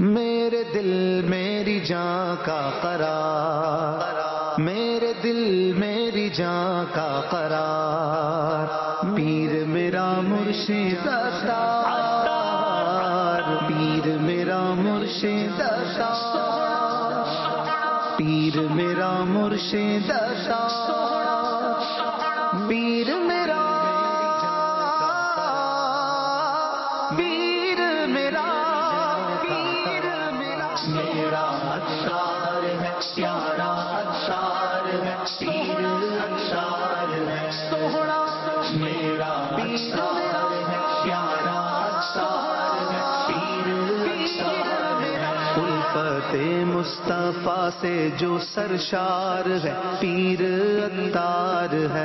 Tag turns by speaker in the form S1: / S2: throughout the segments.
S1: میرے دل میری جان کا قرار، میرے دل میری جان کا قرار، پیر میرا مرشد ستار، پیر میرا مرشد ستار، پیر میرا مرشد ستار، پیر میرا میرا اتار ہے، پیارا اتار ہے، پیر اتار ہے، سوہنا میرا اتار ہے، پیارا اتار ہے، پیر اتار ہے، الفت مصطفیٰ سے جو سرشار ہے، پیر اتار ہے،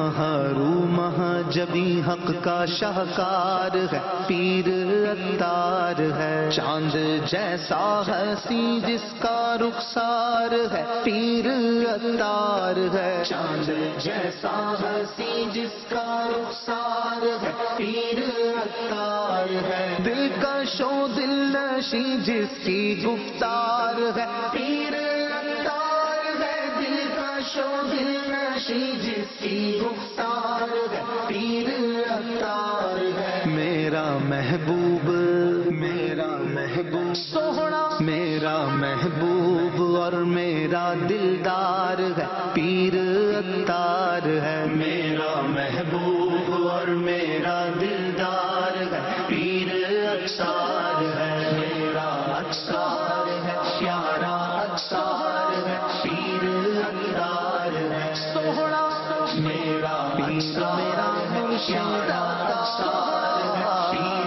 S1: محروم جبی حق کا شاہکار ہے، پیر اتار ہے، چاند جیسا ہنسی جس کا رخسار ہے، پیر اتار ہے، چاند جیسا ہنسی جس کا رخسار ہے، پیر اتار ہے، دلکش و دل نشی جس کی گفتار ہے، پیر اتار ہے، دلکش و دل نشی جس کی گفتار ہے، پیر اتار ہے، میرا محبوب، میرا محبوب سوہنا، میرا محبوب اور میرا دلدار ہے، پیر اتار ہے، میرا محبوب اور میرا دلدار ہے، پیر اتار ہے، میرا اتار ہے، پیارا اتار ہے، پیر اتار ہے، سوہنا میرا پیر میرا پیارا اتار ہے، پیر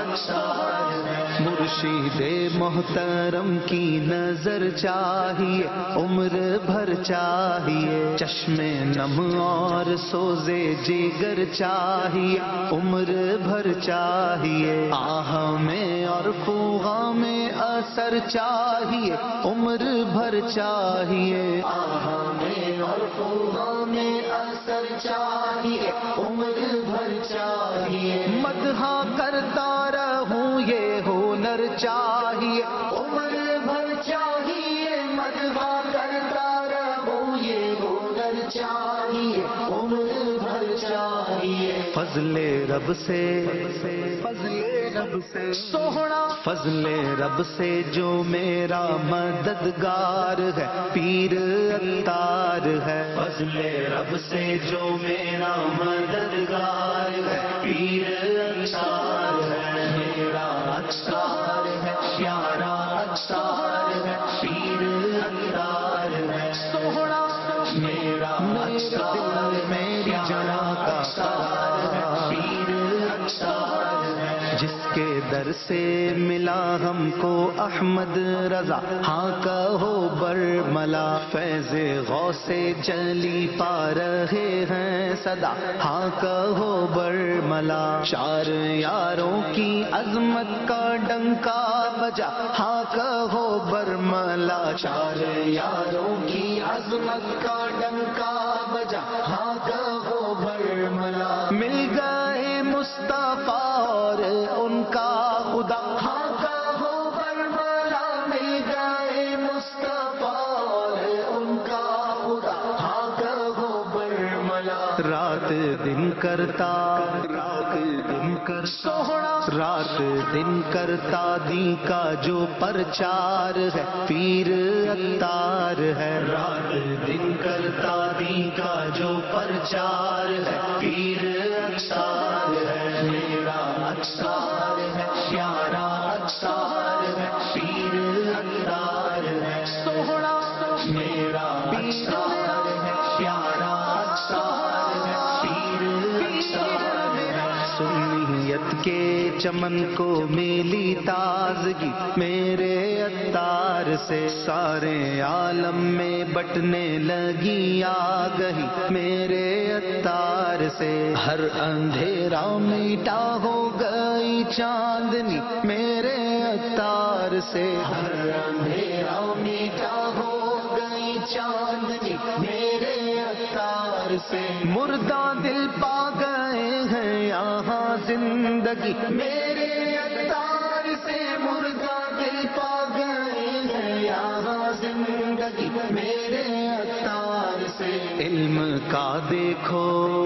S1: اتار ہے، مرشد محترم کی نظر چاہیے، عمر بھر چاہیے، چشم نم اور سوزے جگر چاہیے، عمر بھر چاہیے، آہ میں اور فوغا میں اثر چاہیے، عمر بھر چاہیے، آہ میں اور فوغا میں اثر چاہیے، عمر بھر چاہیے، مدح کرتا رہوں یہ ہنر چاہیے، عمر بھر چاہیے، مدح کرتا رہوں یہ ہنر چاہیے، عمر بھر چاہیے، فضل رب سے، فضل رب سے سوہنا، فضل رب سے جو میرا مددگار ہے، پیر اتار ہے، فضل رب سے جو میرا مددگار ہے، پیر اتار ہے، میرا اتار ہے، پیارا اتار ہے، پیر اتار ہے، سوہنا میرا اتار میری جان کا قرار ہے، پیر اتار ہے، جس کے در سے ملا ہم کو احمد رضا، ہاں کہو برملا، فیض غوث جلی پا رہے ہیں صدا، ہاں کہو برملا، چار یاروں کی عظمت کا ڈنکا بجا، ہاں کہو برملا، چار یاروں کی عظمت کا ڈنکا بجا، ہاں کہو برملا، مل گئے مصطفیٰ اور ان کا خدا، ہاں کہو برملا، مل گئے مصطفیٰ اور ان کا خدا، ہاں کہو برملا، رات دن کرتا، رات دن کر سوہنا، رات دن کرتا دی کا جو پرچار ہے، پیر اتار ہے، رات دن کرتا دی کا جو پرچار ہے، پیر اتار ہے، میرا اتار ہے، پیارا اتار ہے، پیر اتار ہے، سوہنا میرا اتار ہے، پیارا اتار ہے، پیر اتار ہے، سنیت کے چمن کو ملی تازگی میرے اتار سے، سارے عالم میں بٹنے لگی آگہی میرے اتار سے، ہر اندھیرا میٹا ہو گئی چاندنی میرے اتار سے، ہر اندھیرا میٹا ہو گئی چاندنی میرے اتار سے، مردہ دل پا گئے ہیں یہاں زندگی میرے اتار سے، مردہ دل پا میرے عطار سے علم کا دیکھو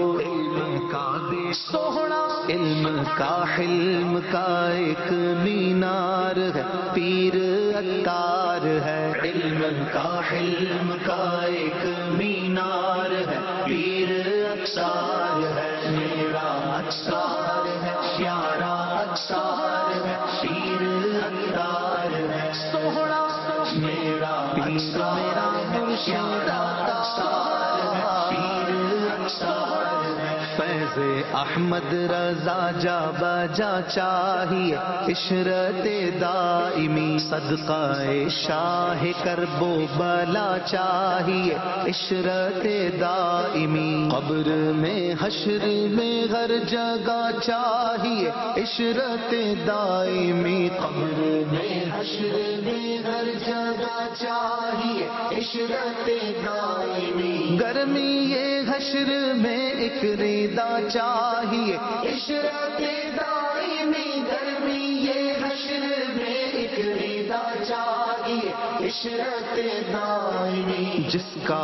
S1: سوہنا علم کا حلم کا ایک مینار ہے پیر عطار ہے علم کا حلم کا ایک مینار ہے پیر عطار ہے میرا عطار ہے پیارا عطار ہے پیر عطار ہے سوہنا میرا میرا پیارا عطار ہے پیر عطار ہے فیض احمد رضا جا بجا چاہیے عشرت دائمی صدقہ شاہ کرب و بلا چاہیے عشرت دائمی قبر میں حشر میں ہر جگہ چاہیے عشرت دائمی قبر میں حشر میں ہر جگہ چاہیے عشرت دائمی گرمی یہ حشر میں ایک ریدا چاہیے عشرت دائمی گرمی یہ حشر میں ایک ریدا چاہیے عشرت دائمی جس کا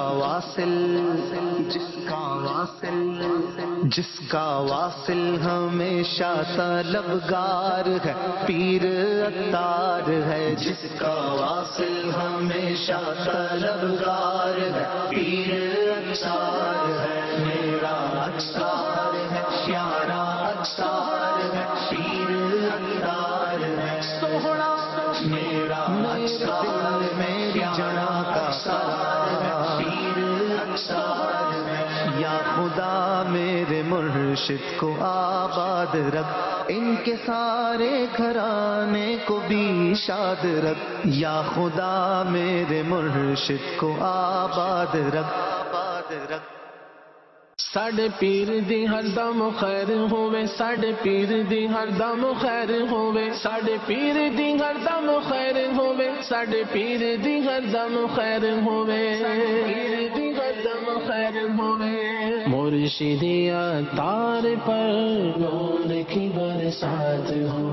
S1: واصل ہمیشہ طلبگار ہے پیر عطار ہے جس کا واصل ہمیشہ طلبگار ہے پیر عطار ہے میرا عطار ہے پیارا عطار ہے پیر عطار ہے سوہنا میرا عطار میری جان کا سار ہے پیر عطار ہے یا خدا میرے مرشد کو آباد رکھ ان کے سارے گھرانے کو بھی شاد رکھ یا خدا میرے مرشد کو آباد رکھ
S2: ساڈے پیر دی ہر دم خیر ہوے ساڈے پیر دی ہر دم خیر ہوے ساڈے پیر دی ہر دم خیر ہوے ساڈے پیر دی ہر دم خیر ہوے پیر دی ہر دم خیر ہوے مرشدیہ تار پر نور کی برسات ہو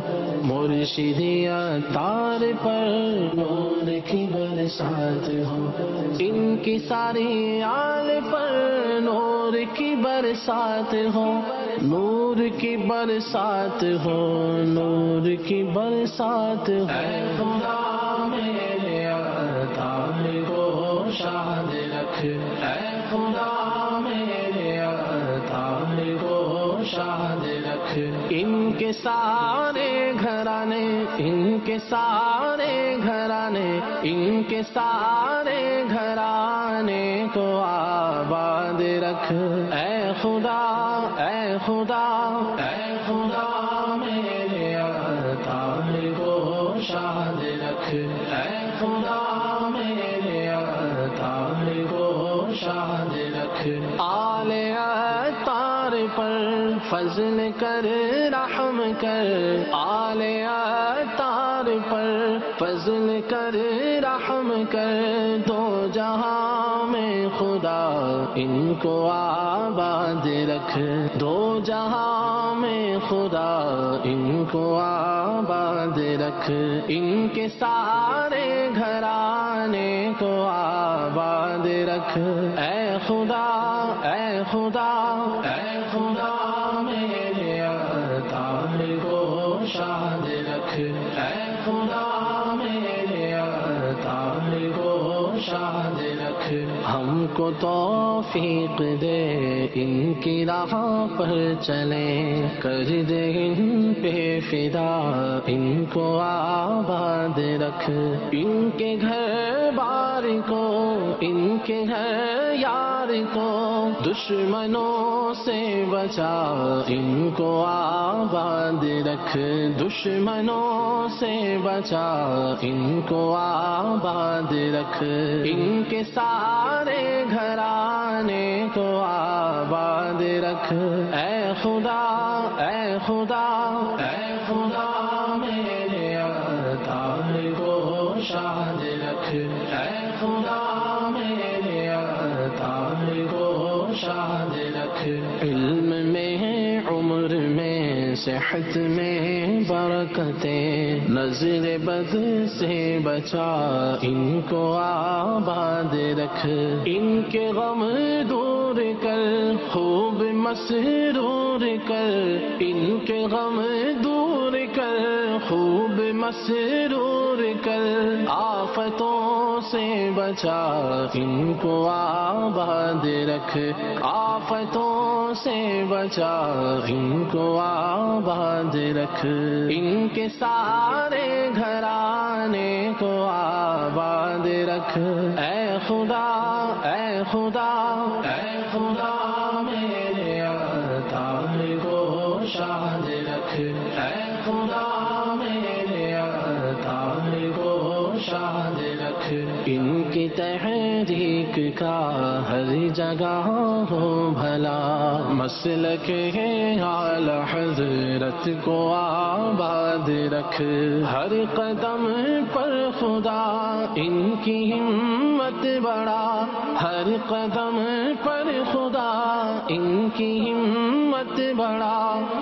S2: مرشدیہ تار پر نور کی برسات ہو ان کی ساری آل پر نور کی برسات ہو نور کی برسات ہو نور کی برسات ہو اے خدا میرے عطار کو شاد رکھ اے خدا میرے عطار کو شاد رکھ ان کے سارے گھرانے ان کے سارے گھرانے ان کے سارے گھرانے کو آباد رکھ اے خدا اے خدا اے خدا میرے عطار کو شاد رکھ اے خدا میرے عطار کو شاد رکھ آل عطار پر فضل کر رحم کر آل عطار پر فضل کر رحم کر دو جہاں میں خدا ان کو آباد رکھ دو جہاں میں خدا ان کو آباد رکھ ان کے سارے گھرانے کو آباد رکھ اے خدا اے خدا اے خدا میرے عطار کو شاد رکھ اے خدا میرے عطار کو شاد رکھ ہم کو توفیق دے ان کی راہ پر چلیں کر دے ان پہ فدا ان کو آباد رکھ ان کے گھر بار کو ان کے گھر یار کو دشمنوں سے بچا ان کو آباد رکھ دشمنوں سے بچا ان کو آباد رکھ ان کے سارے گھرانے کو آباد رکھ اے خدا اے خدا اے خدا میرے عطار کو شاد رکھ اے خدا میرے عطار کو شاد رکھ علم میں عمر میں صحت میں برکتیں، نظر بد سے بچا ان کو آباد رکھ، ان کے غم دور کر خوب مسرور کر، ان کے غم دور کر خوب مسرور کر، آفتوں سے بچا ان کو آباد رکھ، آفتوں سے بچا ان کو آباد رکھ، ان کے سارے گھرانے کو آباد رکھ، اے خدا اے خدا اے خدا میرے عطار کو شاد رکھ، اے خدا میرے عطار کو شاد رکھ، ان کی تحریک کا ہر جگہ ہو بھلا، مسلک ہے اعلی حضرت کو آباد رکھ، ہر قدم پر خدا ان کی ہمت بڑھا، ہر قدم پر خدا ان کی ہمت بڑھا،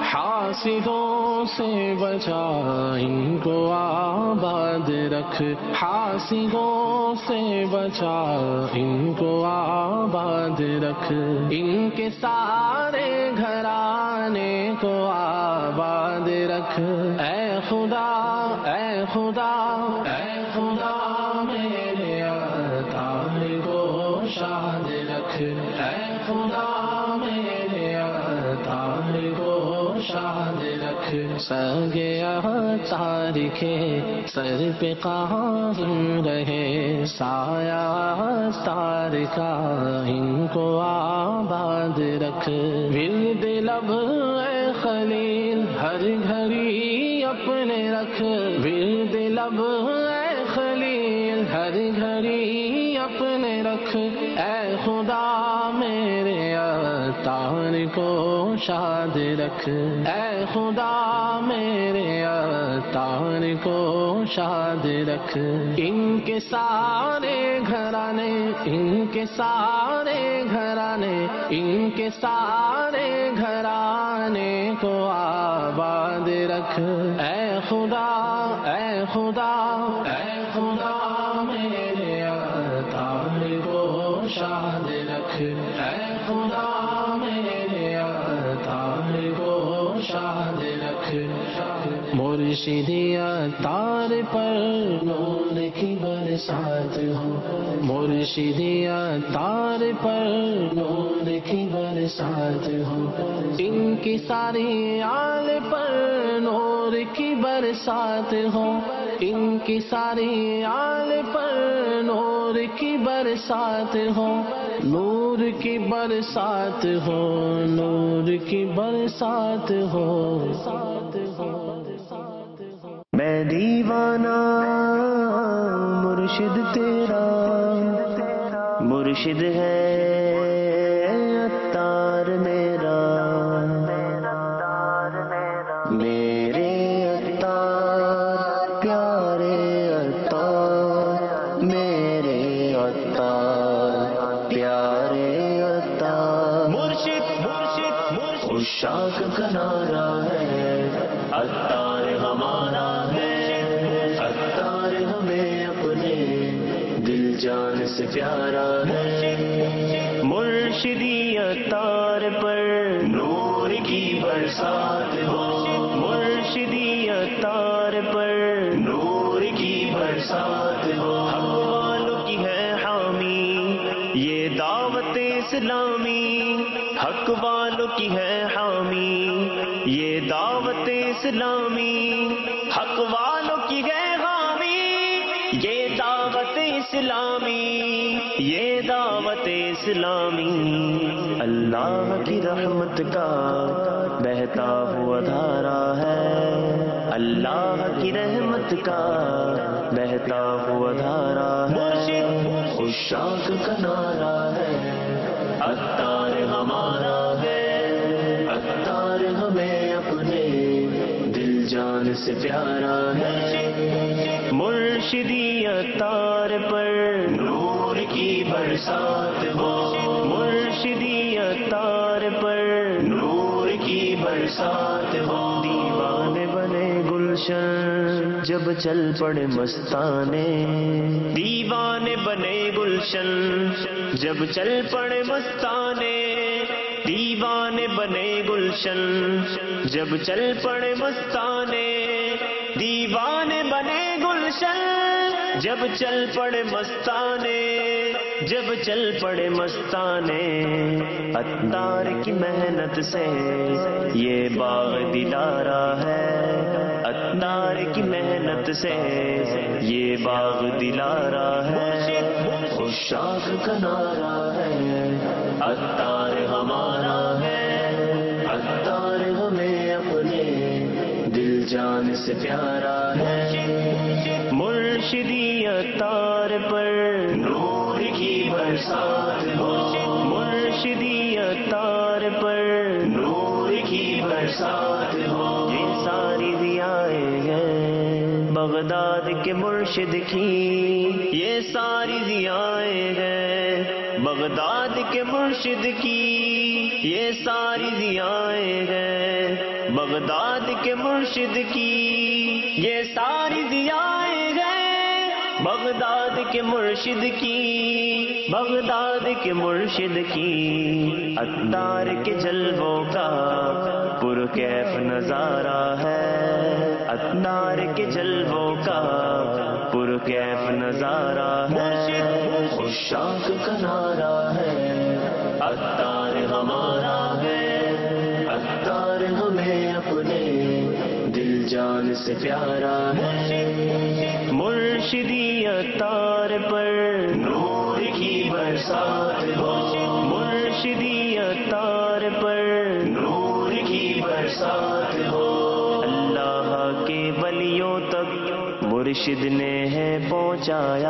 S2: حاسدوں سے بچا ان کو آباد رکھ، حاسدوں سے بچا ان کو آباد رکھ، ان کے سارے گھرانے کو آباد رکھ، اے خدا اے خدا اے خدا میرے عطار کو شاد رکھ، اے خدا میرے عطار کو شاد رکھ، سگے عطار کے سر پہ قائم رہے سایہ عطار کا ان کو آباد رکھ، ورد لب اے خلیل ہر گھڑی اپنے رکھ، ورد لب اے خلیل ہر گھڑی اپنے رکھ، اے خدا میرے عطار کو شاد رکھ، اے خدا میرے عطار کو شاد رکھ، ان کے سارے گھرانے ان کے سارے گھرانے ان کے سارے گھرانے کو آباد رکھ، اے خدا اے خدا اے خدا میرے عطار کو شاد رکھ، اے خدا میرے عطار کو شاد رکھ، مرشدی عطار پر نور کی برسات ہو، مرشدی عطار پر نور کی برسات ہو، ان کی ساری آل پر نور کی برسات ہو، ان کی ساری آل پر نور کی برسات ہو، نور کی برسات ہو، نور کی برسات ہو،
S1: میں دیوانہ مرشد تیرا، مرشد ہے عطار میرا، میرے عطار پیارے عطار، میرے عطار پیارے عطار، مرشد عشاق کا نعرہ ہے، عطار ہمارا ہے، عطار ہمیں اپنے دل جان سے پیارا ہے، مرشدی عطار پر نور کی برسات ہو، مرشدی عطار پر نور کی برسات ہو، حق والوں کی ہے حامی یہ دعوت اسلامی، حق والوں کی ہے حامی یہ دعوت اسلامی، حق والوں کی ہے حامی یہ دعوت اسلامی، یہ دعوت اسلامی، اللہ کی رحمت کا بہتا ہوا دھارا ہے، اللہ کی رحمت کا بہتا ہوا دھارا ہے، عشاق کا نعرہ ہے، عطار ہمارا ہے، عطار ہمیں اپنے دل جان سے پیارا ہے، مرشدی عطار پر نور کی برسات ہو، مرشدی عطار پر نور کی برسات ہو، دیوانے بنے گلشن جب چل پڑے مستانے، دیوانے بنے گلشن جب چل پڑے مستانے، دیوانے بنے گلشن جب چل پڑے مستانے، دیوانے بنے گلشن جب چل پڑے مستانے، جب چل پڑے مستانے، عطار کی محنت سے یہ باغ دلارا ہے، عطار کی محنت سے یہ باغ دلارا ہے، عشاق کا نعرہ ہے، عطار ہمارا ہے، عطار ہمیں اپنے دل جان سے پیارا ہے، مرشدی عطار پر نور کی برسات ہو، مرشدی عطار پر نور کی برسات ہو، یہ ساری ضیائیں ہیں بغداد کے مرشد کی، یہ ساری ضیائیں ہیں بغداد کے مرشد کی، یہ ساری ضیائیں ہیں بغداد کے مرشد کی، یہ ساری ضیائیں ہیں بغداد کے مرشد کی، بغداد کے مرشد کی، عطار کے جلووں کا پرکیف نظارہ ہے، عطار کے جلووں کا پرکیف نظارہ ہے، عشاق کا نعرہ ہے، عطار ہمارا ہے، عطار ہمیں اپنے دل جان سے پیارا ہے، مرشدی عطار پر نور کی برسات ہو، مرشدی عطار پر نور کی برسات ہو، اللہ کے ولیوں تک مرشد نے ہے پہنچایا،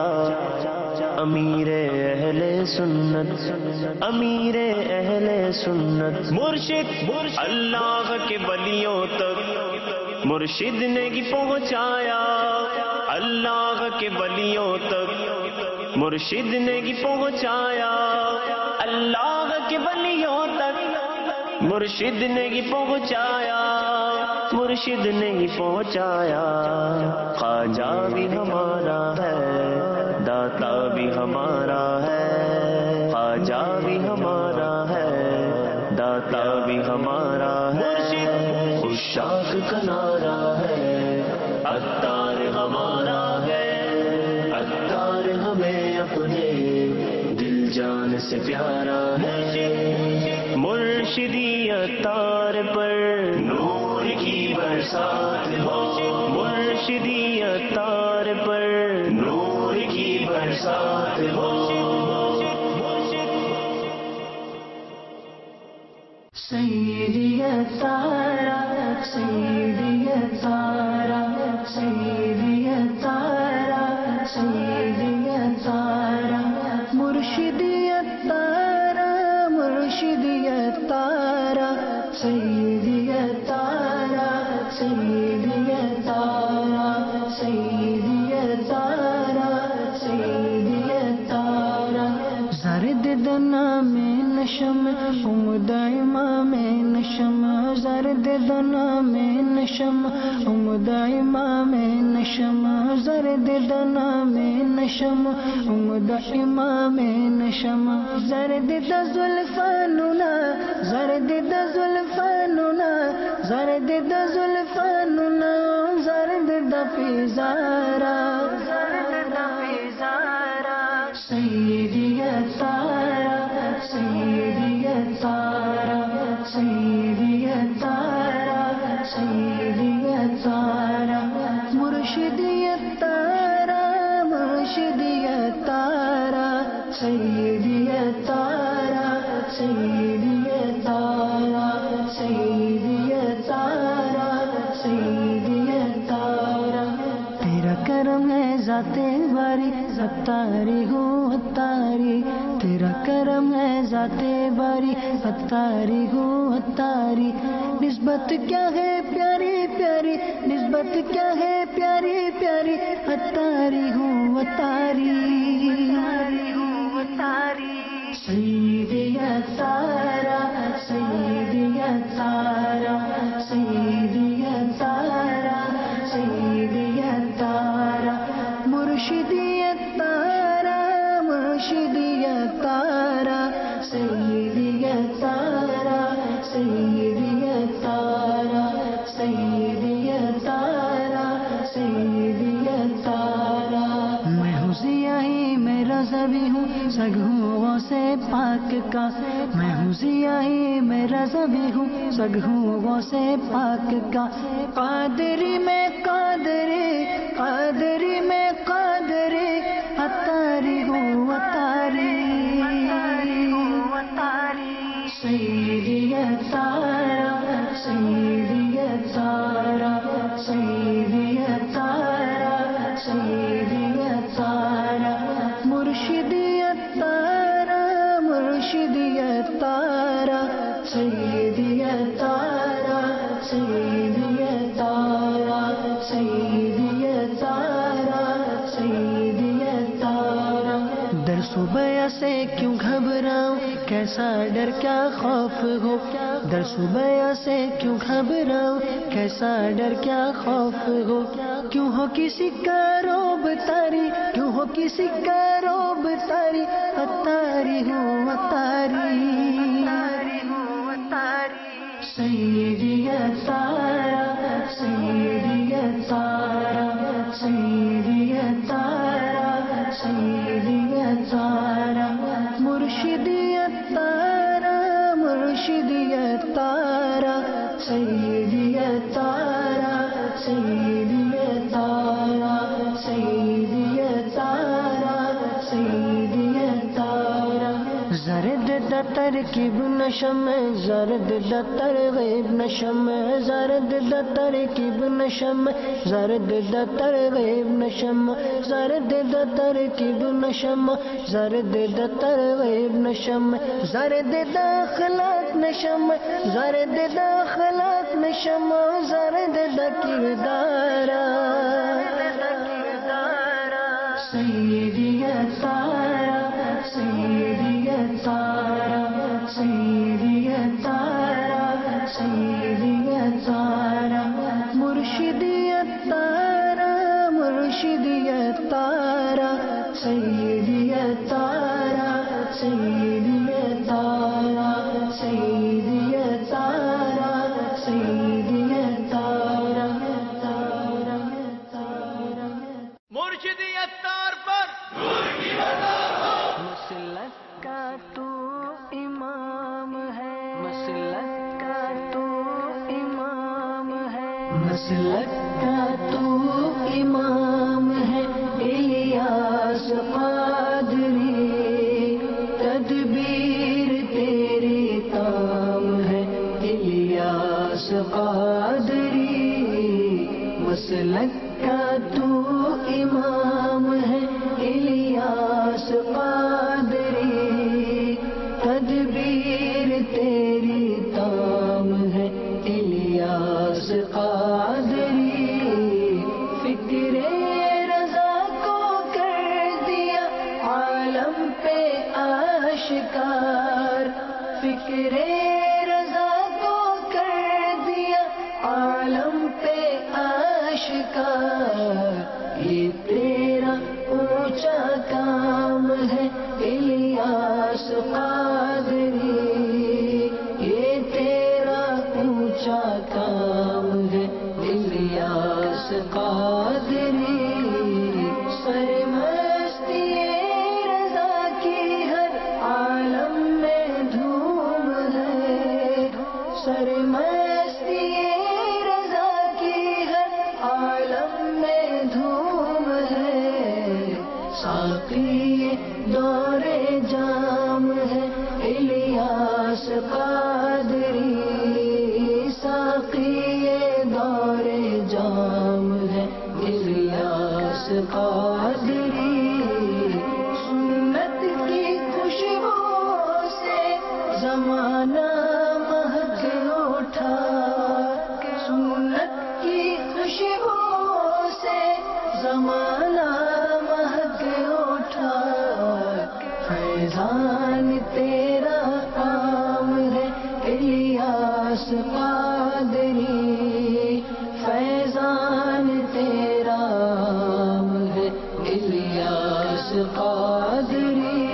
S1: امیر اہل سنت، امیر اہل سنت، مرشد اللہ کے ولیوں تک مرشد نے کی پہنچایا، اللہ کے ولیوں تک مرشد نے کی پہنچایا، اللہ کے ولیوں تک مرشد نے کی پہنچایا، مرشد نے کی پہنچایا، خواجہ بھی ہمارا ہے، داتا بھی ہمارا ہے، خواجہ بھی ہمارا ہے، داتا بھی ہمارا ہے، عشاق کا نعرہ ہے، عطار ہمارا ہے، عطار ہمیں اپنے دل جان سے پیارا ہے، مرشدی عطار پر نور کی برسات ہو، مرشدی عطار پر نور کی برسات ہو،
S3: سیدی عطارہ، سیدی عطارہ، سیدی عطارہ، سیدی عطارہ، مرشدی عطارہ، مرشدی عطارہ، سیدی عطارہ، سیدی عطارہ، سیدی عطارہ، سیدی عطارہ، زرد دنا میں نشم عمد امام نشم، زرد دنا میں نشم عمد امام نشم، زرد دنا میں نشم عمد امام نشم، زرد د زلفاننا، زرد د زلفاننا، زرد د زلفاننا، زرد د فیزارا، زرد د فیزارا، سیدی عطارہ، سیدی عطارہ، سیدی عطارہ، سیدی عطارہ، مرشدی عطارہ، مرشدی عطارہ، سیدی عطارہ، سیدی عطارہ، سیدی عطارہ، سیدی عطارہ، تیرا کرم ہے ذات باری، عطاری ہوں عطاری، تیرا کرم ہے ذات باری، عطاری ہوں عطاری، نسبت کیا ہے پیاری پیاری، نسبت کیا ہے پیاری پیاری، عطاری ہوں عطاری، سیدی عطارہ، سیدی عطارہ، سیدی عطارہ، سیدی تارا مرشدی تارا سیدی تارا سیدی تارا سیدی تارا سیدی تارا میں ہوں سیاہی میرا سبھی ہوں سگ ہوں سے پاک کا میں ہوں سیاہی میرا سبھی ہوں سگ ہوں سے پاک کا قادری میں قادری قادری میں قادری اتاری ہوں اتاری سیدی تارا سیدی تارا سیدی تارا سیدی تارا مرشدی تارا مرشدی تارا سیدی تارا سیدی تارا سیدی تارا سیدی تارا در صبح سے کیوں گھبراؤں کیسا ڈر کیا خوف ہو در صبح سے کیوں گھبراؤں کیسا ڈر کیا خوف ہو کیوں ہو کسی کا روب تاری کیوں ہو کسی کا روب تاری اتاری ہوں اتاری سیدی تارا سیدی تارا سیدی تارا سیدی تارا مرشدی تارا مرشدی تارا سیدی تارا سیدی تارا سیدی تارا سیدی تارا زرد ترکیب نشم زرد ترغیب نشم زرد ترکیب نشم زرد ترغیب نشم زرد ترکیب نشم زرد ترغیب نشم زرد اخلاق نشم زرد اخلاق نشم زرد کردارا سیدی تارا سیدی تارا سیدی تارا سیدی تارا مرشدی تارا مرشدی تارا سیدی تارا سیدی تارا سیدی تارا سیدی تارا
S1: مرشدی اتار پر
S3: مسلک کا تو امام ہے مسلک کا تو امام ہے مسلک کا تو امام ہے الیاس قادری تدبیر تیری کام ہے الیاس قادری مسلک کا تو امام ہے الیاس قادری تدبیر تیری تام ہے الیاس قادری فکر رضا کو کر دیا عالم پہ آشکار فکر رضا کو کر دیا عالم پہ آشکار یہ تیرا اونچا کام ہے الیاس قادری یہ تیرا اونچا کام ہے الیاس قادری سرمستی رضا کی ہر عالم میں دھوم ہے سرمستی رضا کی ہر عالم میں دھوم ہے ساقی دور جام ہے الیاس قادری ساقی دور جام ہے الیاس قادری سنت کی خوشبو سے زمانہ مہک اٹھا سنت کی خوشبو سے زمانہ مہک اٹھا فیضان تیرا کام ہے الیاس قادری فیضان تیرا کام ہے Ilyas Qadri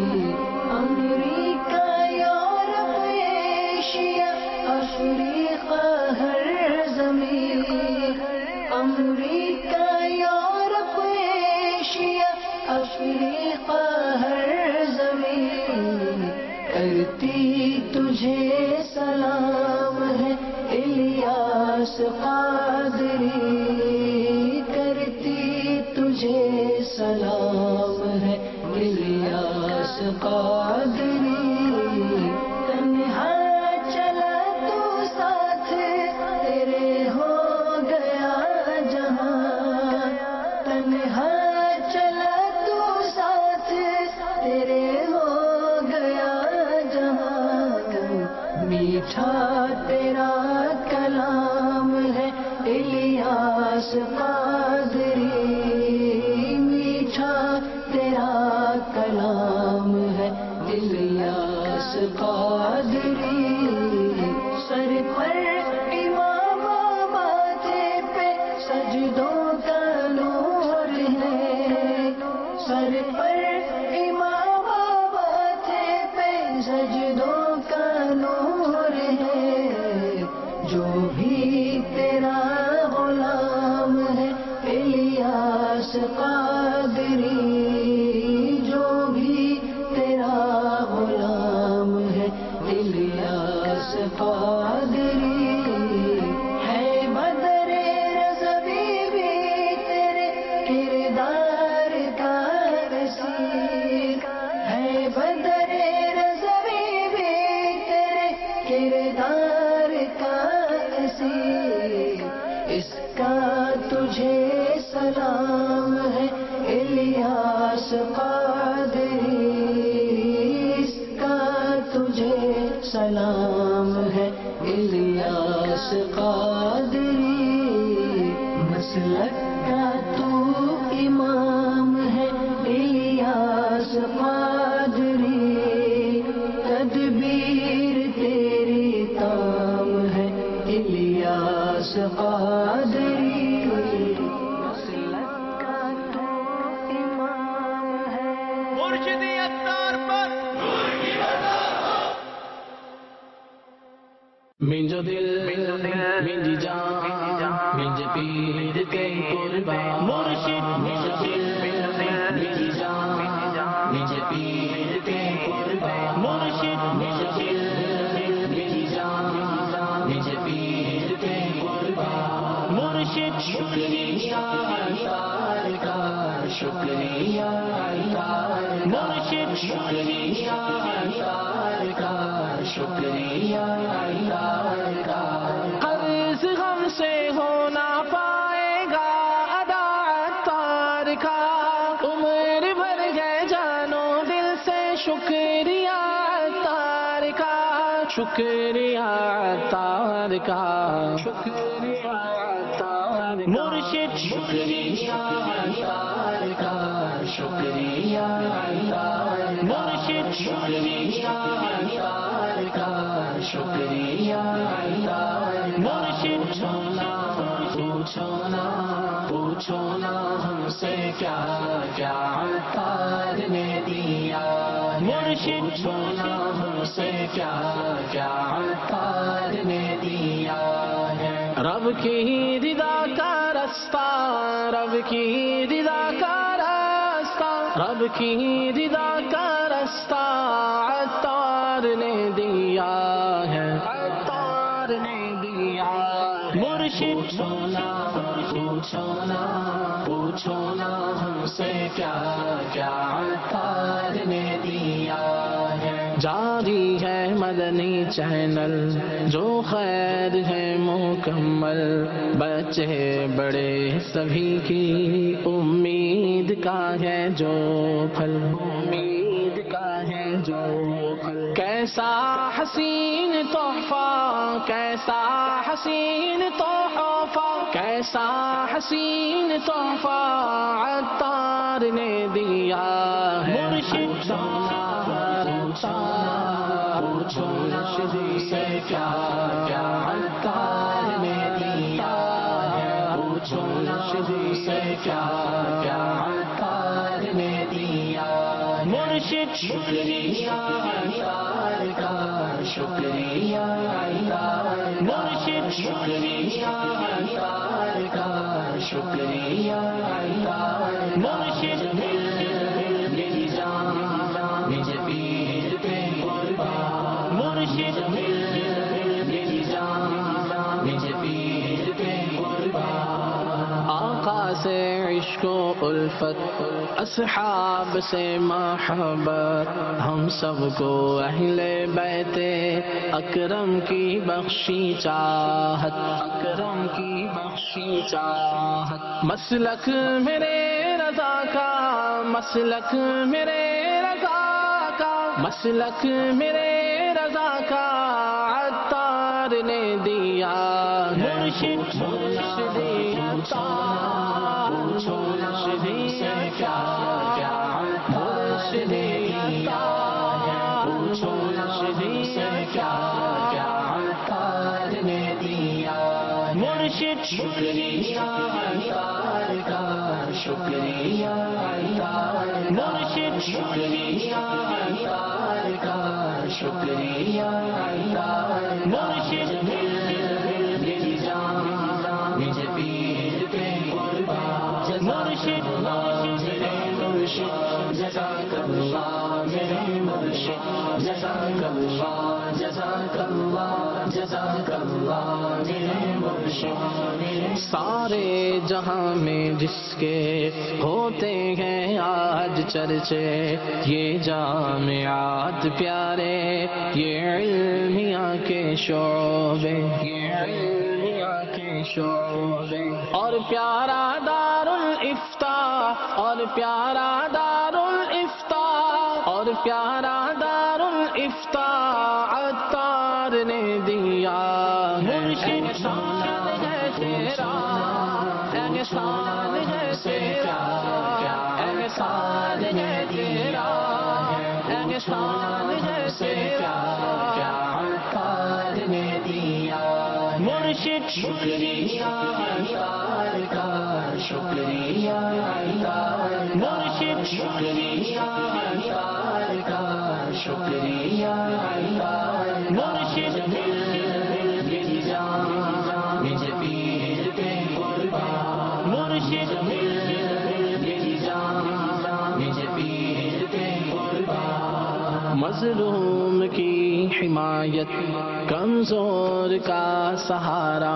S3: America Europe Asia Africa ہر زمین امریکہ یورپ ایشیا افریقہ ہر زمین کرتی تجھے سلام ہے الیاس قادری کرتی تجھے سلام ہے الیاس قادری تنہا چلا تو ساتھ تیرے ہو گیا جہاں تنہا چلا تو ساتھ تیرے ہو گیا جہاں میٹھا تیرا کلام ہے الیاس قادری میٹھا تیرا کلام ہے الیاس قادری سر پر امام ماتھے پہ سجدوں کا نور ہے سر پر امام ماتھے پہ سجدوں کا نور ہے جو بھی تیرا غلام ہے الیاس قادری جو بھی تیرا غلام ہے الیاس قادری ہے بدر رضوی بھی تیرے کردار کا اسیر ہے بدر رضوی بھی تیرے کردار کا اسیر اس کا تجھے سلام ہے الیاس قادری اس کا تجھے سلام ہے الیاس قادری مسلک کا تو امام ہے الیاس قادری تدبیر تیری تام ہے الیاس قادری مسلک کا تو امام ہے
S1: مرشد اتار پر
S2: منجو دل منجی جان منج پیر کے قربان
S1: مرشد
S2: منجو دل منجی جان منج پیر کے قربان
S1: مرشد
S2: منجو دل منجی جان منج پیر کے قربان
S1: مرشد
S2: شکریہ تارکار شکریہ
S1: مرشد
S2: شکریہ تارکار شکریہ قرض غم سے ہو نہ پائے گا ادا عطار کا عمر بھر گئے جانو دل سے شکریہ عطار کا شکریہ عطار کا شکریہ عطار کا
S1: مرشد
S2: شکریہ عطار کا شکریہ عطار کا
S1: مرشد
S2: شکریہ عطار کا شکریہ عطار کا
S1: مرشد
S2: پوچھو نا ہم سے کیا کیا عطار نے دیا ہے
S1: مرشد
S2: پوچھو نا ہم سے کیا کیا عطار نے دیا ہے رب کی رضا کا رستہ رب کی رضا کا راستہ رب کی رضا کا رستہ عطار نے دیا ہے عطار نے دیا ہے
S1: مرشد
S2: پوچھو نا ہم سے کیا کیا عطار نے دیا ہے جاری ہے مدنی چینل جو خیر ہے مکمل بچے بڑے سبھی کی امید کا ہے جو پھل امید کا ہے جو پھل کیسا حسین تحفہ کیسا حسین تحفہ کیسا حسین تحفہ عطار نے دیا ہے
S1: مرشد
S2: پوچھو نا ہم سے کیا کیا عطار نے دیا ہے پوچھو نا ہم سے کیا کیا عطار نے دیا دیا
S1: مرشد
S2: شکریہ عطار کا شکریہ عطار
S1: مرشد
S2: شکریہ عطار کا شکریہ عطار
S1: مرشد
S2: میری جان مجھے پیر پہ قربان
S1: مرشد
S2: میری جان مجھے پیر پہ قربان
S3: آقا سے عشق و الفت اصحاب سے محبت ہم سب کو اہل بیت اکرم کی بخشی چاہت اکرم کی بخشی چاہت مسلک میرے رضا کا مسلک میرے رضا کا مسلک میرے رضا کا عطار نے دیا
S1: مرشد
S3: مرشدی عطار مرشدی عطار مرشدی عطار مرشدی
S2: عطار نے دیا
S1: مرشد
S2: شکریہ عطار کا شکریہ عطار
S1: مرشد
S2: شکریہ عطار کا شکریہ عطار
S1: مرشد
S2: میری جان مجھے پیر پہ قربان
S1: مرشد
S2: میرے مرشد جزاک اللہ میرے مرشد جزاک اللہ جزاک اللہ جزاک اللہ میرے مرشد میرے
S3: سارے جہاں میں جس کے ہوتے ہیں آج چرچے یہ جامعات پیارے یہ علمیہ کے شعبے یہ علمیہ کے شعبے اور پیارا دار الافتاء اور پیارا دار الافتاء اور پیارا دار الافتاء عطار نے دیا
S1: مرشد
S3: احسان ہے تیرا احسان ہے تیرا احسان ہے تیرا احسان ہے تیرا
S2: عطار نے دیا
S1: مرشد
S2: شکریہ عطار کا شکریہ عطار
S1: مرشد
S2: شکریہ عطار کا شکریہ عطار
S1: مرشد
S2: میری جان مجھے پیر پہ قربان
S1: مرشد
S2: میری جان مجھے پیر پہ قربان
S3: مظلوم کی حمایت کمزور کا سہارا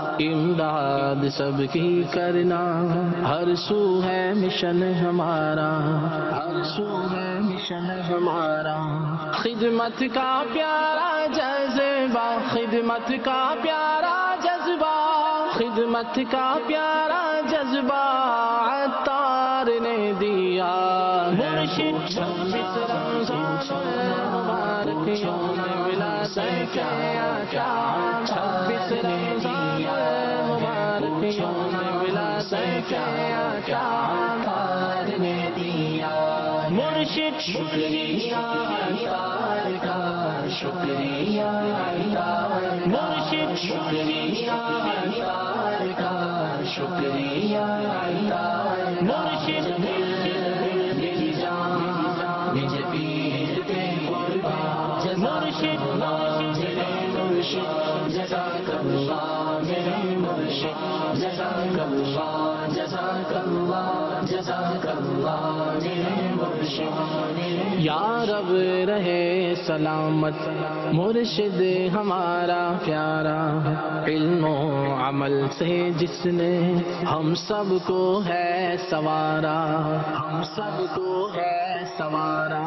S3: امداد سب کی کرنا ہر سو ہے مشن ہمارا ہر سو ہے مشن ہمارا خدمت کا پیارا جذبہ خدمت کا پیارا جذبہ خدمت کا پیارا جذبہ عطار نے دیا
S1: مرشد
S3: 26 رمضان المبارک یوم ولادت آقا 26 رمضان المبارک یوم ولادت آقا
S2: عطار نے دیا
S1: مرشد
S2: شکریہ عطار کا شکریہ عطار
S1: مرشد
S2: شکریہ عطار کا شکریہ عطار
S1: مرشد
S2: میری جان مجھے پیر پہ قربان
S1: مرشد
S2: میرے مرشد جزاک اللہ میرے مرشد جزاک اللہ جزاک اللہ جزاک اللہ میرے مرشد میرے
S3: یا رب رہے سلامت مرشد ہمارا پیارا علم و عمل سے جس نے ہم سب کو ہے سوارا ہم سب کو ہے سوارا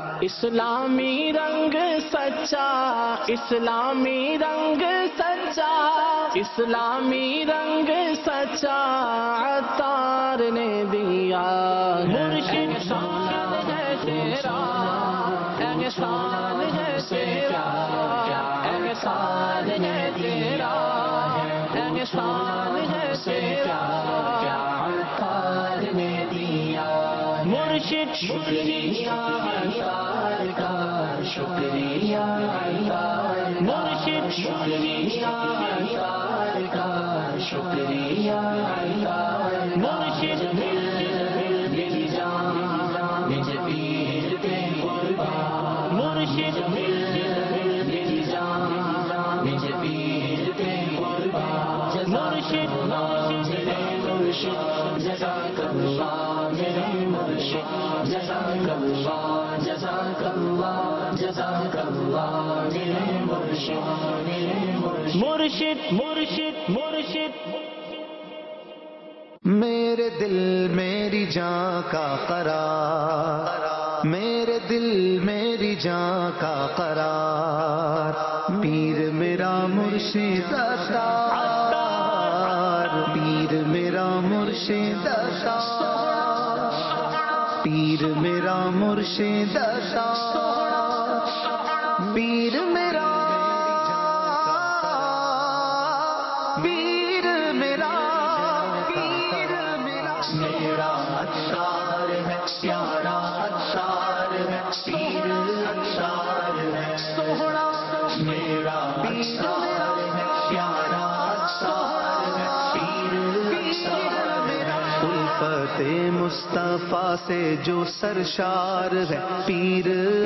S3: اسلامی رنگ سچا اسلامی رنگ سچا اسلامی رنگ سچا عطار نے دیا
S1: مرشد
S3: احسان ہے تیرا احسان ہے تیرا احسان ہے تیرا احسان ہے تیرا
S2: عطار نے دیا
S1: مرشد
S2: شکریہ عطار کا شکریہ عطار
S1: مرشد
S2: شکریہ عطار کا شکریہ عطار
S1: مرشد
S2: میری جان مرشد جزاک اللہ جزاک اللہ جزاک اللہ میرے مرشد میرے مرشد
S1: مرشد مرشد مرشد
S4: میرے دل میری جان کا قرار، میرے دل میری جان کا قرار، پیر میرا مرشد عطار، پیر میرا مرشد عطار، پیر میرا مرشد عطار، پیر میرا
S2: میرا عطار ہے پیارا عطار ہے پیر عطار ہے سوہنا میرا عطار ہے پیارا عطار ہے پیر عطار ہے
S4: الفت مصطفیٰ سے جو سرشار ہے پیر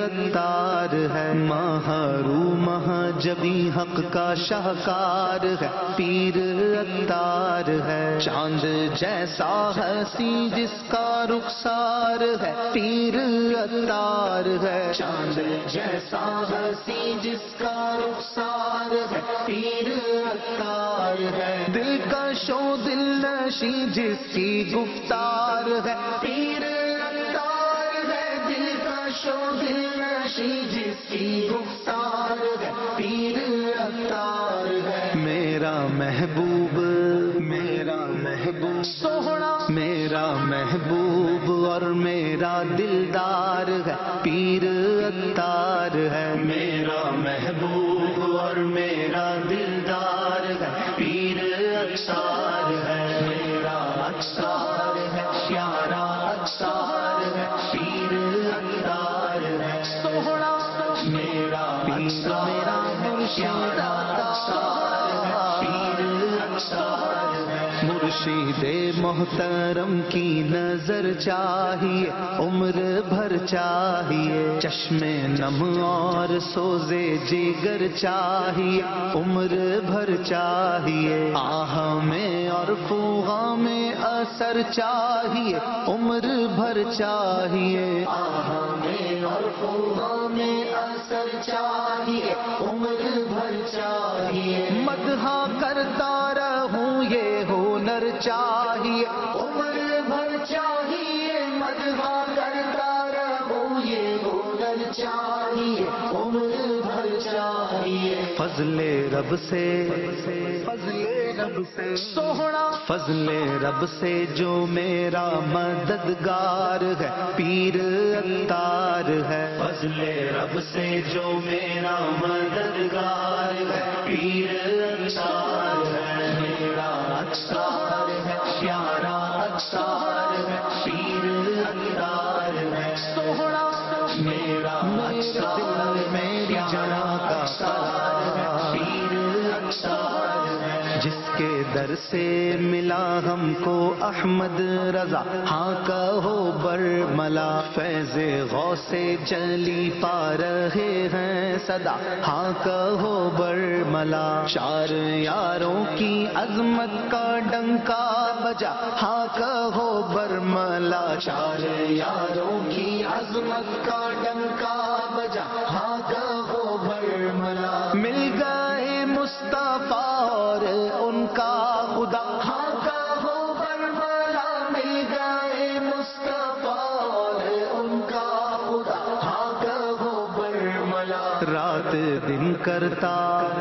S4: عطار ہے، محروم جبی حق کا شاہکار ہے پیر عطار ہے، چاند جیسا ہنسی جس کا رخسار ہے پیر عطار ہے،
S2: چاند جیسا ہنسی جس کا رخسار ہے پیر عطار ہے،
S4: دل کا شو دل نشی جس کی گفتار ہے
S2: پیر عطار ہے، دل کا شو دل نشی جس کی گفتار ہے پیر عطار ہے،
S4: میرا محبوب میرا محبوب
S2: سوہنا
S4: میرا محبوب اور میرا دلدار ہے پیر عطار ہے،
S2: میرا محبوب اور میرا دلدار ہے پیر عطار ہے، میرا عطار ہے پیارا عطار ہے پیر عطار ہے سوہنا میرا عطار ہے پیارا عطار ہے پیر عطار ہے،
S4: مرشد محترم کی نظر چاہیے عمر بھر چاہیے، چشم نم اور سوزے جگر چاہیے عمر بھر چاہیے، آہ میں اور فوغا میں اثر چاہیے عمر بھر چاہیے،
S2: آہ میں اور فوغا میں اثر چاہیے عمر بھر چاہیے،
S4: مدح کرتا رہوں یہ ہنر چاہیے
S2: عمر بھر چاہیے، مدح کرتا رہوں یہ ہنر چاہیے عمر بھر چاہیے،
S4: فضل رب سے
S2: سوہنا
S4: فضل رب سے جو میرا مددگار ہے پیر عطار ہے،
S2: فضل رب سے جو میرا مددگار ہے پیر عطار ہے، میرا عطار ہے پیارا عطار ہے پیر عطار ہے سوہنا میرا عطار ہے
S4: میری جان کا
S2: عطار ہے پیر عطار ہے،
S4: جس کے در سے ملا ہم کو احمد رضا، ہاں کہو برملا، فیض غوث چلی پا رہے ہیں صدا، ہاں کہو برملا، چار یاروں کی عظمت کا ڈنکا بجا، ہاں کہو برملا،
S2: چار یاروں کی عظمت کا ڈنکا بجا، ہاں کہو برملا،
S4: مل گئے مصطفیٰ اور ان کا خدا،
S2: ہاں کہو برملا، مل گئے مصطفیٰ اور ان کا خدا، ہاں کہو برملا،
S4: رات دن کرتا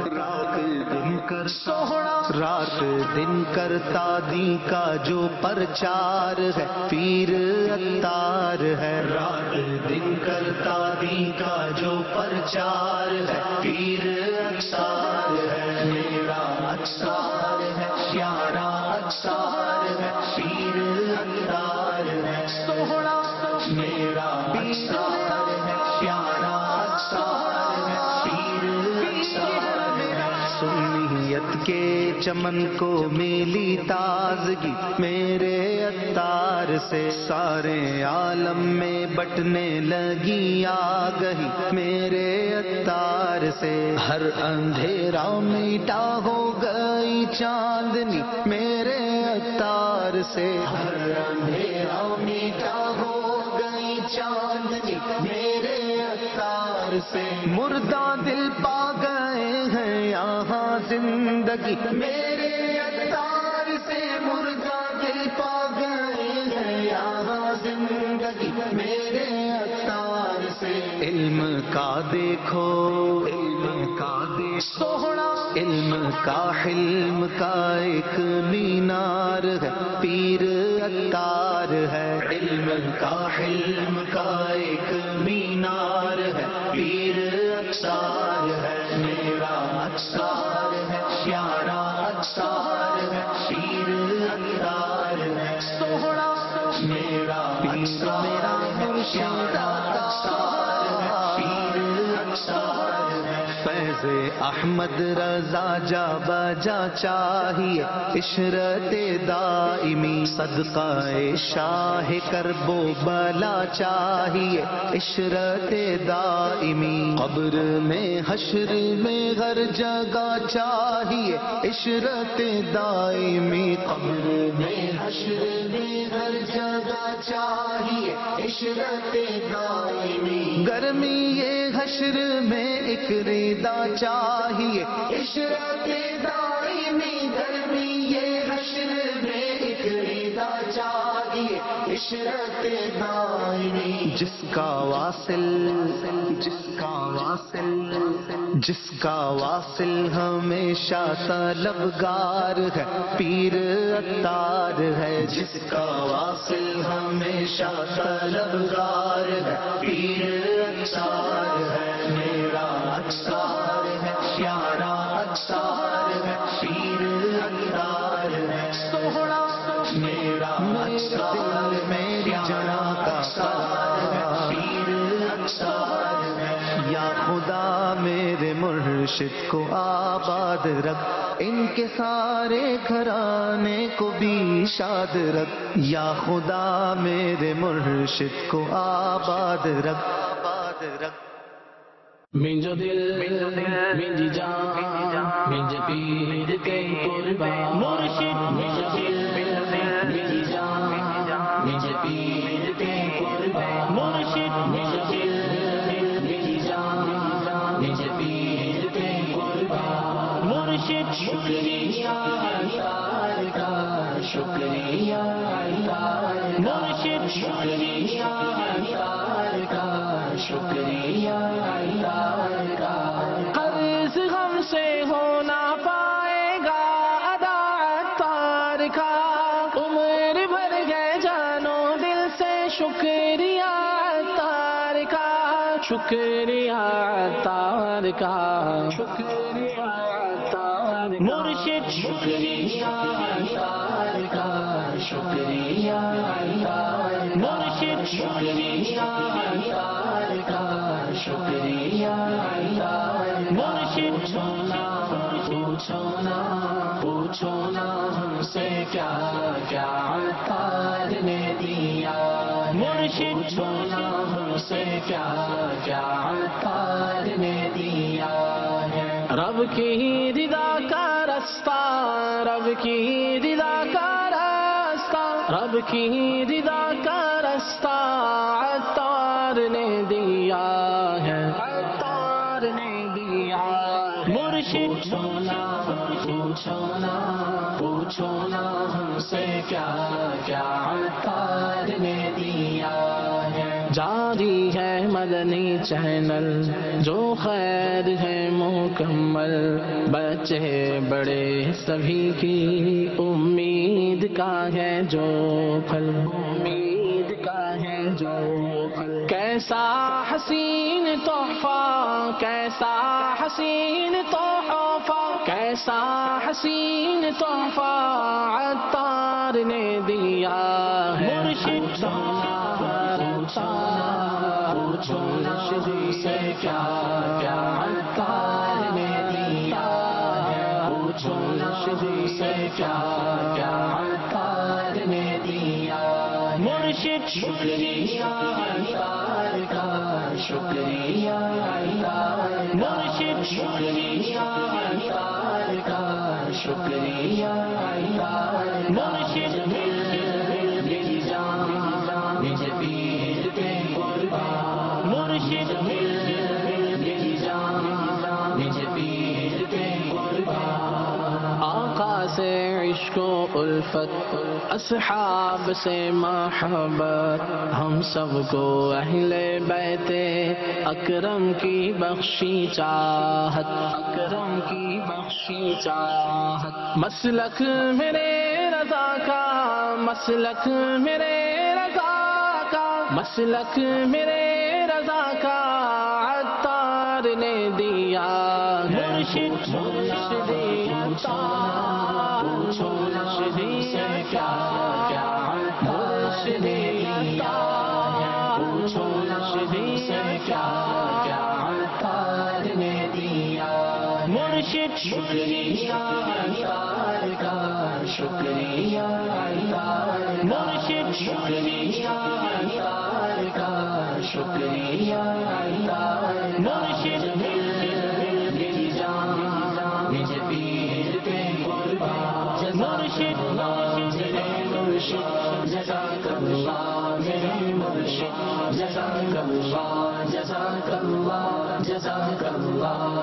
S2: سوہنا
S4: رات دن کرتا دی کا جو پرچار ہے پیر عطار ہے،
S2: رات دن کرتا دی کا جو پرچار ہے پیر عطار ہے، میرا عطار ہے پیارا عطار ہے پیر عطار ہے سوہنا میرا عطار ہے پیارا عطار ہے پیر عطار ہے،
S4: سنیت کے چمن کو ملی تازگی میرے عطار سے، سارے عالم میں بٹنے لگی آگہی میرے عطار سے، ہر اندھیرا میٹا ہو گئی چاندنی میرے عطار سے،
S2: ہر اندھیرا میٹا ہو
S4: چاہیے میرے عطار سے، مردہ دل پا گئے ہیں یہاں زندگی میرے عطار سے، مردہ دل پا گئے ہیں یہاں زندگی میرے عطار سے۔ علم کا دیکھو، علم کا دیکھو سوہنا، علم کا حلم کا ایک مینار ہے، پیر عطار ہے، علم کا حلم کا ایک مینار ہے، پیر عطار ہے، میرا عطار ہے، پیارا عطار ہے، پیر عطار ہے، سوہنا میرا عطار ہے، پیارا عطار ہے، پیر عطار ہے۔ فیض احمد رضا جا بجا چاہیے عشرت دائمی، صدقہ شاہ کرب و بلا چاہیے عشرت دائمی، قبر میں حشر میں ہر جگہ چاہیے عشرت دائمی، قبر میں حشر میں ہر جگہ چاہیے عشرت دائمی، گرمی یہ حشر میں ایک ردا چاہیے عشرت دائمی، گرمی یہ حشر میں ایک ردا چاہیے عشرت دائمی، جس کا واصل، جس کا واصل، جس کا واصل ہمیشہ طلبگار ہے، پیر عطار ہے، جس کا واصل ہمیشہ طلبگار ہے، پیر عطار ہے، میرا عطار ہے، پیارا عطار ہے، پیر عطار ہے، سوہنا میرا عطار، میری جان کا عطار ہے، پیر عطار ہے۔ یا خدا میرے مرشد کو آباد رکھ، ان کے سارے گھرانے کو بھی شاد رکھ، یا خدا میرے مرشد کو آباد رکھ، آباد رکھ۔
S3: منجو دل منجی جان منج پیر کے قربان، مرشد منجو دل منجی جان منج پیر کے قربان، مرشد منجو دل منجی جان منج پیر کے قربان، مرشد شکریہ عطار کا، شکریہ عطار، مرشد شکریہ عطار کا، شکریہ عطار کا، قرض ہم سے ہو نہ پائے گا ادا عطار کا، عمر بھر گئے جانو دل سے شکریہ عطار کا، شکریہ عطار کا، شکریہ عطار، مرشد شکریہ عطار کا، شکریہ عطار، مرشد شکریہ عطار کا، شکریہ عطار، مرشد چھونا پوچھو نا، پوچھو نا ہم سے کیا کیا عطار نے دیا، مرشد چھونا ہم سے کیا کیا عطار نے دیا ہے، رب کی رضا کا رستہ، رب کی رضا کا راستہ، رب کی رضا کا رستہ عطار نے دیا ہے، عطار نے دیا، مرشد چھونا پوچھو نا، پوچھو نا ہم سے کیا کیا عطار نے دیا ہے، جاری ہے مدنی چینل جو خیر ہے مکمل، بچے بڑے سبھی کی امید کا ہے جو پھل، امید کا ہے جو پھل، کیسا حسین تحفہ، کیسا حسین تحفہ، کیسا حسین تحفہ عطار نے دیا ہے، مرشد پوچھو نا ہم سے کیا کیا عطار نے دیا ہے، پوچھو نا ہم سے کیا کیا عطار نے دیا، مرشد شکریہ عطار کا، شکریہ عطار، مرشد شکریہ عطار کا، شکریہ عطار، مرشد مل جان مجھے پیر کے قربان،
S2: الفت، اصحاب سے محبت، ہم سب کو اہل بیت اکرم کی بخشی چاہت، اکرم کی بخشی چاہت، مسلک میرے رضا کا، مسلک میرے رضا کا، مسلک میرے رضا کا عطار نے دیا
S1: مرشد
S2: مرشدی عطار، مرشدی
S3: کیا کیا
S2: مرشدی عطار، مرشدی
S3: کیا کیا عطار نے دیا،
S1: مرشد
S3: شکریہ عطار کا، شکریہ عطار،
S1: مرشد
S3: شکریہ عطار کا، شکریہ عطار،
S1: مرشد
S3: دل جان مجھے پیر پہ قربان،
S1: مرشد
S3: مرشد جزاک اللہ میرے مرشد، جزاک اللہ، جزاک اللہ، جزاک اللہ۔